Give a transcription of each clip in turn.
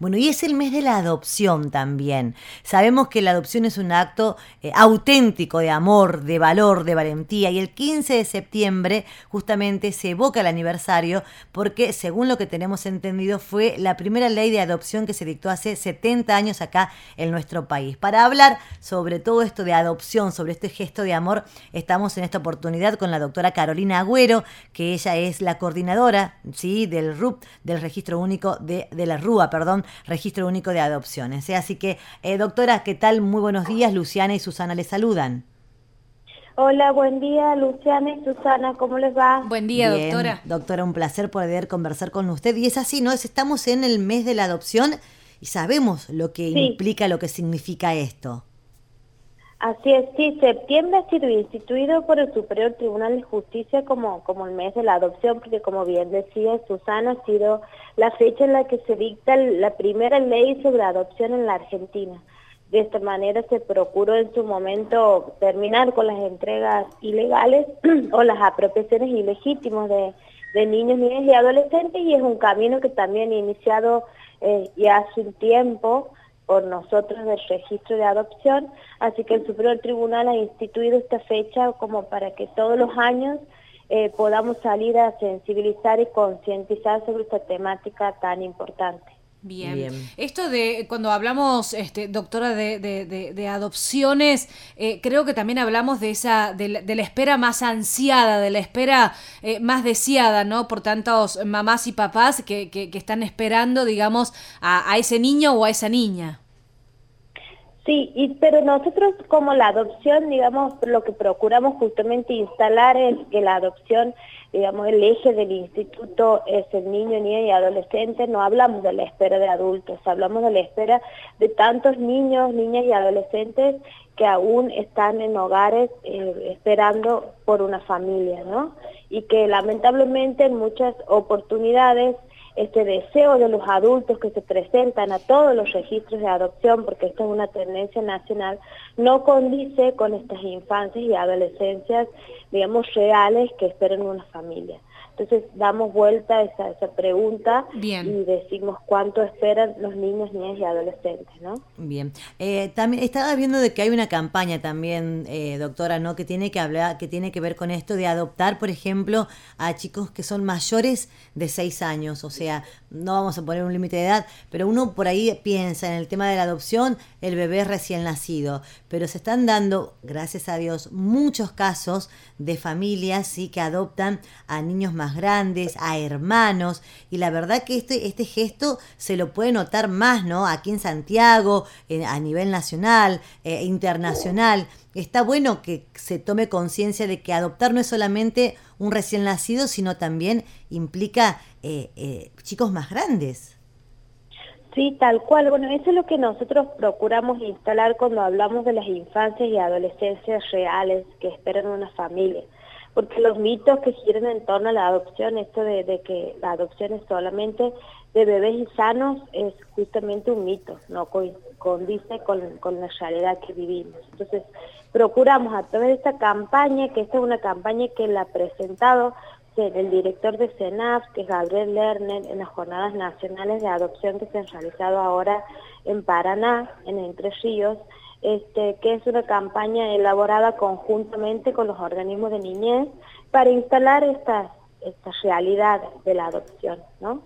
Bueno, y es el mes de la adopción también. Sabemos que la adopción es un acto auténtico de amor, de valor, de valentía, y el 15 de septiembre justamente se evoca el aniversario porque, según lo que tenemos entendido, fue la primera ley de adopción que se dictó hace 70 años acá en nuestro país. Para hablar sobre todo esto de adopción, sobre este gesto de amor, estamos en esta oportunidad con la doctora Carolina Agüero, que ella es la coordinadora, ¿sí?, del RUP, del Registro Único de la RUA, Registro Único de Adopciones. Así que, doctora, ¿qué tal? Muy buenos días. Luciana y Susana les saludan. Hola, buen día, Luciana y Susana, ¿cómo les va? Buen día, Bien, doctora. Doctora, un placer poder conversar con usted. Y es así, ¿no? Estamos en el mes de la adopción y sabemos lo que Sí, implica, lo que significa esto. así es, sí, septiembre ha sido instituido por el Superior Tribunal de Justicia como el mes de la adopción, porque como bien decía Susana, ha sido la fecha en la que se dicta la primera ley sobre adopción en la Argentina. De esta manera se procuró en su momento terminar con las entregas ilegales o las apropiaciones ilegítimas de niños, niñas y adolescentes, y es un camino que también ha iniciado ya hace un tiempo por nosotros del registro de adopción, así que el Superior Tribunal ha instituido esta fecha como para que todos los años podamos salir a sensibilizar y concientizar sobre esta temática tan importante. Bien. Bien. Esto de cuando hablamos, doctora, de adopciones, creo que también hablamos de la espera más ansiada, de la espera más deseada, ¿no? Por tantos mamás y papás que están esperando, digamos, a ese niño o a esa niña. Sí, pero nosotros como la adopción, digamos, lo que procuramos justamente instalar es que la adopción, digamos, el eje del instituto es el niño, niña y adolescente. No hablamos de la espera de adultos, hablamos de la espera de tantos niños, niñas y adolescentes que aún están en hogares esperando por una familia, ¿no? Y que lamentablemente en muchas oportunidades este deseo de los adultos que se presentan a todos los registros de adopción, porque esta es una tendencia nacional, no condice con estas infancias y adolescencias, digamos, reales que esperan una familia. Entonces damos vuelta a esa pregunta. Bien. Y decimos cuánto esperan los niños, niñas y adolescentes, ¿no? Bien. También estaba viendo de que hay una campaña también, doctora, ¿no? Que tiene que ver con esto de adoptar, por ejemplo, a chicos que son mayores de 6 años. O sea, no vamos a poner un límite de edad, pero uno por ahí piensa en el tema de la adopción, el bebé recién nacido. Pero se están dando, gracias a Dios, muchos casos de familias, sí, que adoptan a niños más grandes, a hermanos, y la verdad que este gesto se lo puede notar más, ¿no? Aquí en Santiago, a nivel nacional, internacional. Está bueno que se tome conciencia de que adoptar no es solamente un recién nacido, sino también implica chicos más grandes. Sí, tal cual. Bueno, eso es lo que nosotros procuramos instalar cuando hablamos de las infancias y adolescencias reales que esperan una familia. Porque los mitos que giran en torno a la adopción, esto de que la adopción es solamente de bebés sanos, es justamente un mito, no condice con la realidad que vivimos. Entonces, procuramos a través de esta campaña, que esta es una campaña que la ha presentado el director de CENAF, que es Gabriel Lerner, en las jornadas nacionales de adopción que se han realizado ahora en Paraná, en Entre Ríos, que es una campaña elaborada conjuntamente con los organismos de niñez para instalar esta realidad de la adopción, ¿no?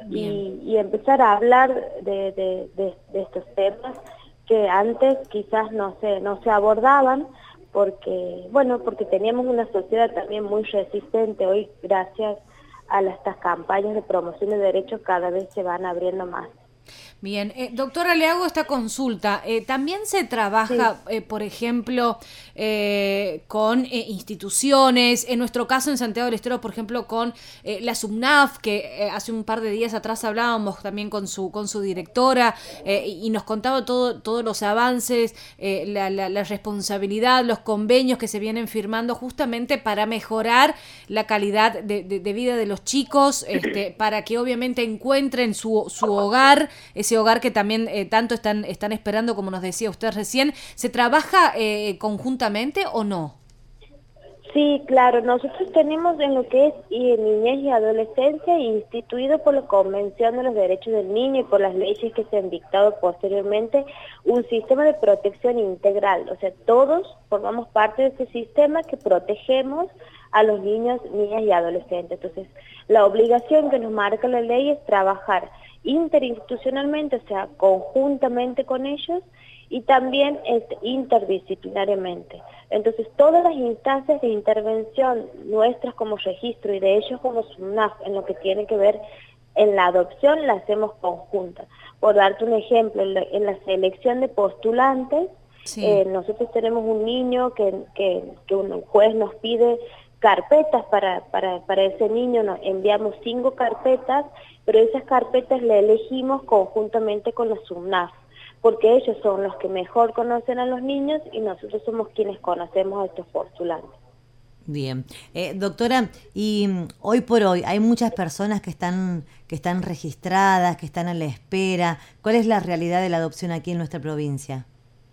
Y empezar a hablar de estos temas que antes quizás no se abordaban, porque teníamos una sociedad también muy resistente. Hoy, gracias a estas campañas de promoción de derechos, cada vez se van abriendo más. Bien, doctora, le hago esta consulta. ¿También se trabaja, Sí. por ejemplo, con instituciones? En nuestro caso, en Santiago del Estero, por ejemplo, con la SUBNAF, que hace un par de días atrás hablábamos también con su directora y nos contaba todos los avances, la responsabilidad, los convenios que se vienen firmando justamente para mejorar la calidad de vida de los chicos, para que obviamente encuentren su hogar, ese hogar que también tanto están esperando, como nos decía usted recién. ¿Se trabaja conjuntamente o no? Sí, claro, nosotros tenemos en lo que es niñez y adolescencia instituido por la Convención de los Derechos del Niño y por las leyes que se han dictado posteriormente un sistema de protección integral, o sea, todos formamos parte de ese sistema que protegemos a los niños, niñas y adolescentes. Entonces, la obligación que nos marca la ley es trabajar interinstitucionalmente, o sea, conjuntamente con ellos, y también interdisciplinariamente. Entonces, todas las instancias de intervención nuestras como registro y de ellos como SUNAF en lo que tiene que ver en la adopción, la hacemos conjunta. Por darte un ejemplo, en la selección de postulantes, Sí. nosotros tenemos un niño que un juez nos pide carpetas para ese niño, nos enviamos 5 carpetas, pero esas carpetas le elegimos conjuntamente con la SUNAF, porque ellos son los que mejor conocen a los niños y nosotros somos quienes conocemos a estos postulantes. Bien. Doctora, y hoy por hoy hay muchas personas que están registradas, que están a la espera. ¿Cuál es la realidad de la adopción aquí en nuestra provincia?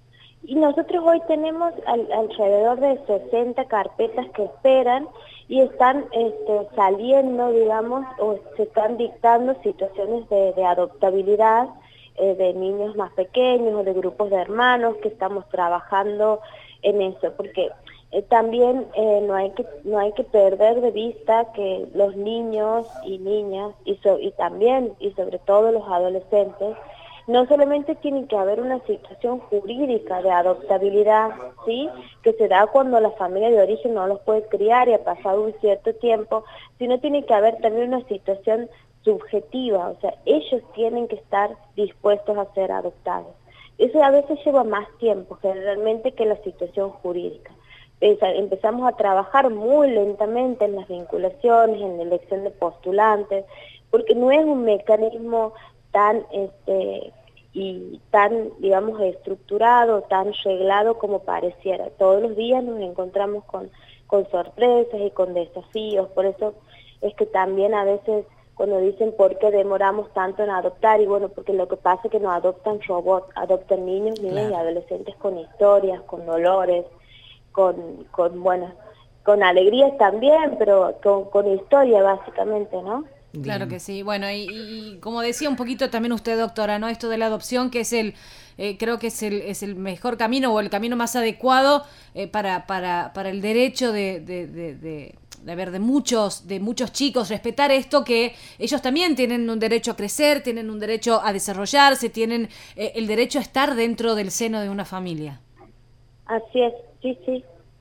Y nosotros hoy tenemos alrededor de 60 carpetas que esperan y están saliendo, digamos, o se están dictando situaciones de adoptabilidad de niños más pequeños o de grupos de hermanos que estamos trabajando en eso, porque también no hay que perder de vista que los niños y niñas y también y sobre todo los adolescentes no solamente tiene que haber una situación jurídica de adoptabilidad, ¿sí?, que se da cuando la familia de origen no los puede criar y ha pasado un cierto tiempo, sino tiene que haber también una situación subjetiva, o sea, ellos tienen que estar dispuestos a ser adoptados. Eso a veces lleva más tiempo, generalmente, que la situación jurídica. Empezamos a trabajar muy lentamente en las vinculaciones, en la elección de postulantes, porque no es un mecanismo tan digamos, estructurado, tan reglado como pareciera. Todos los días nos encontramos con sorpresas y con desafíos, por eso es que también a veces cuando dicen por qué demoramos tanto en adoptar, y bueno, porque lo que pasa es que no adoptan robots, adoptan niños, niñas y adolescentes con historias, con dolores, con alegrías también, pero con historia básicamente, ¿no? Claro que sí. Bueno, y como decía un poquito también usted, doctora, ¿no? Esto de la adopción, que es creo que es el mejor camino o el camino más adecuado para el derecho de muchos chicos, respetar esto, que ellos también tienen un derecho a crecer, tienen un derecho a desarrollarse, tienen el derecho a estar dentro del seno de una familia. Así es, sí, sí.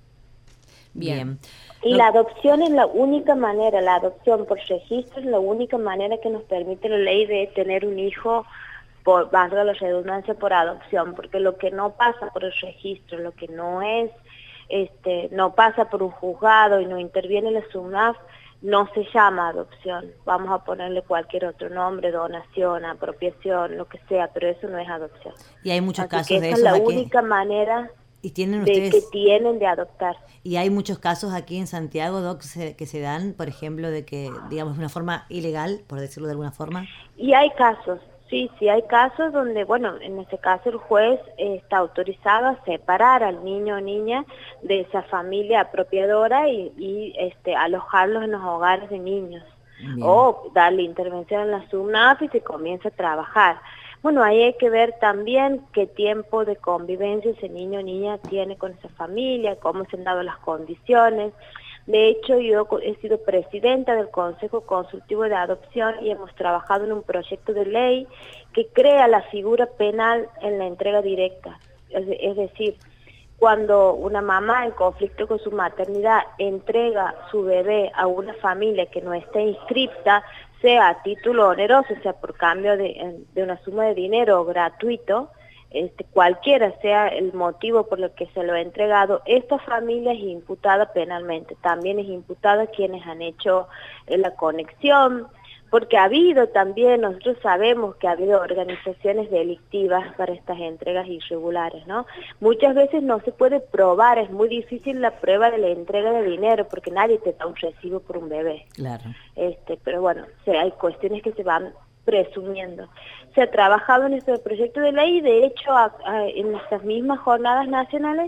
Bien. Y la adopción es la única manera, la adopción por registro es la única manera que nos permite la ley de tener un hijo, por, valga la redundancia, por adopción, porque lo que no pasa por el registro, lo que no es, no pasa por un juzgado y no interviene la SUNAF, no se llama adopción. Vamos a ponerle cualquier otro nombre, donación, apropiación, lo que sea, pero eso no es adopción. Y hay muchos Así casos que de esa esos es la aquí. única manera ¿Y tienen de ustedes, que tienen de adoptar. y hay muchos casos aquí en Santiago, Doc, que se dan, por ejemplo, de que, digamos, de una forma ilegal, por decirlo de alguna forma? Y hay casos, sí, hay casos donde, bueno, en ese caso el juez está autorizado a separar al niño o niña de esa familia apropiadora y alojarlos en los hogares de niños. Bien. O darle intervención en la SUNAF y se comienza a trabajar. Bueno, ahí hay que ver también qué tiempo de convivencia ese niño o niña tiene con esa familia, cómo se han dado las condiciones. De hecho, yo he sido presidenta del Consejo Consultivo de Adopción y hemos trabajado en un proyecto de ley que crea la figura penal en la entrega directa. Es decir, cuando una mamá en conflicto con su maternidad entrega su bebé a una familia que no esté inscripta, sea a título oneroso, sea por cambio de una suma de dinero o gratuito, cualquiera sea el motivo por el que se lo ha entregado, esta familia es imputada penalmente. También es imputada quienes han hecho la conexión, porque ha habido también, nosotros sabemos que ha habido organizaciones delictivas para estas entregas irregulares, ¿no? Muchas veces no se puede probar, es muy difícil la prueba de la entrega de dinero, porque nadie te da un recibo por un bebé. Claro. Pero bueno, hay cuestiones que se van presumiendo. Se ha trabajado en este proyecto de ley y de hecho en estas mismas jornadas nacionales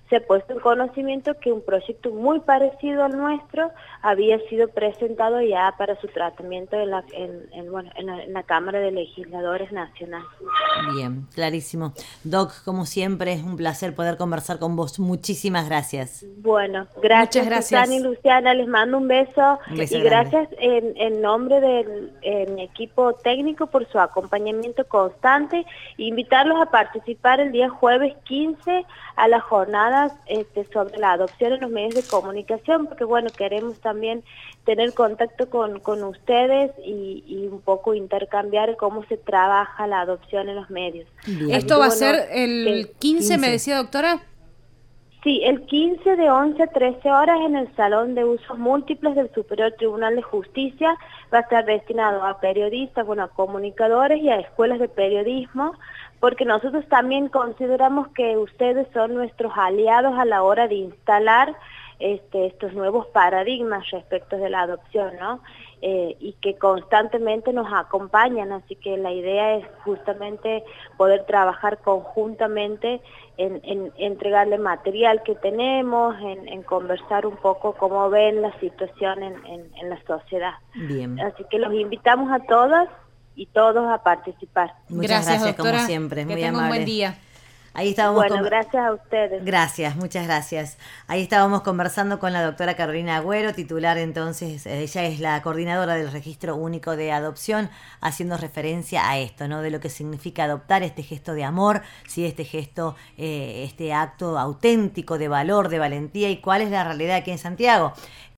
se ha puesto en conocimiento que un proyecto muy parecido al nuestro había sido presentado ya para su tratamiento en la Cámara de Legisladores Nacional. Bien, clarísimo. Doc, como siempre, es un placer poder conversar con vos. Muchísimas gracias. Bueno, gracias, Muchas gracias. Susana y Luciana, les mando un beso, Un beso y grande. gracias en nombre de mi equipo técnico por su acompañamiento constante, invitarlos a participar el día jueves 15 a las jornadas sobre la adopción en los medios de comunicación, porque bueno, queremos también tener contacto con ustedes y un poco intercambiar cómo se trabaja la adopción en los medios. Bien. Esto va a Bueno, ser el 15, me 15. decía, doctora. Sí, el 15 de 11 a 13 horas en el Salón de Usos Múltiples del Superior Tribunal de Justicia. Va a estar destinado a periodistas, bueno, a comunicadores y a escuelas de periodismo, porque nosotros también consideramos que ustedes son nuestros aliados a la hora de instalar estos nuevos paradigmas respecto de la adopción, ¿no? Y que constantemente nos acompañan, así que la idea es justamente poder trabajar conjuntamente en entregarle material que tenemos, en conversar un poco cómo ven la situación en la sociedad. Bien. Así que los invitamos a todas y todos a participar. Muchas gracias, doctora. como siempre. Que Muy tenga amable. un buen día. Ahí estábamos Bueno, gracias a ustedes. Gracias, muchas gracias. Ahí estábamos conversando con la doctora Carolina Agüero, titular entonces, ella es la coordinadora del Registro Único de Adopción, haciendo referencia a esto, ¿no? De lo que significa adoptar, este gesto de amor, sí, este gesto, este acto auténtico de valor, de valentía, y cuál es la realidad aquí en Santiago.